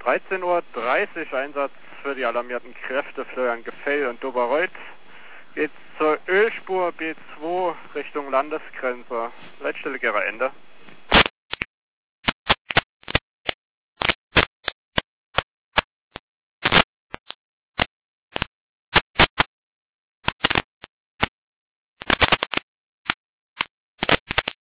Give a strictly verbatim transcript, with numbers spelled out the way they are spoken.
dreizehn Uhr dreißig Einsatz für die alarmierten Kräfte Florian Gefell und Doberreuth. Geht zur Ölspur B zwei Richtung Landesgrenze. Leitstelle Gera Ende.